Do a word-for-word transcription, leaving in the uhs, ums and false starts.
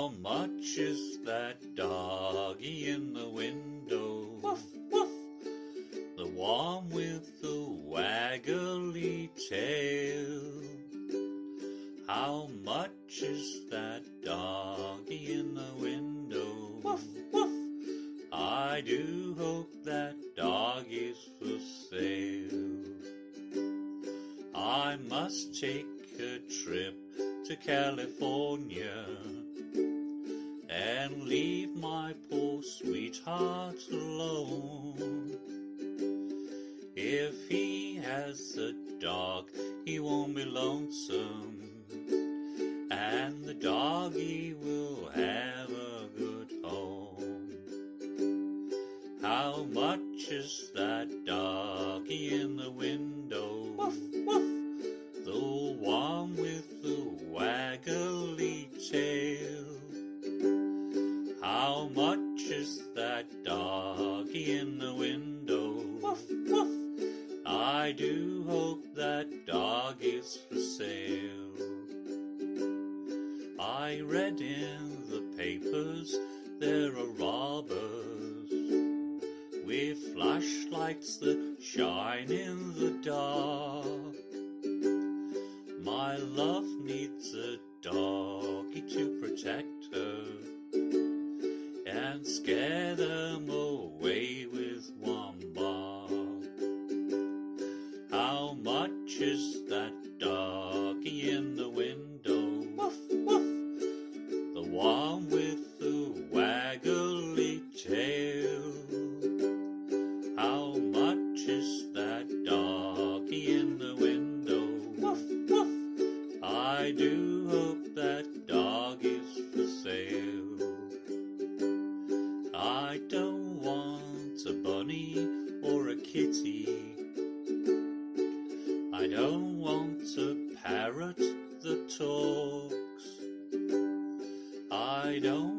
How much is that doggy in the window? Woof, woof. The one with the waggly tail. How much is that doggy in the window? Woof, woof. I do hope that dog is for sale. I must take a trip to California and leave my poor sweetheart alone. If he has a dog, he won't be lonesome, and the doggy will have a good home. How much is that doggy in the window? Woof, woof. The one with the waggly tail. How much is that doggy in the window? Woof, woof. I do hope that dog is for sale. I read in the papers there are robbers with flashlights that shine in the dark. My love needs a doggy to protect her and scare them away with one bark. How much is that doggy in the window? Woof, woof. The one with the waggly tail. How much is that doggy in the window? Woof, woof. I do hope that dog is for sale. I don't want a bunny or a kitty. I don't want a parrot that talks. I don't